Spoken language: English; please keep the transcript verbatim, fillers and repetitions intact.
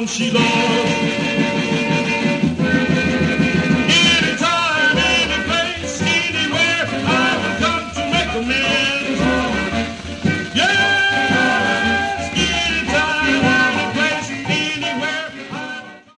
one she loves. Anytime, any place, anywhere, I would come to make amends.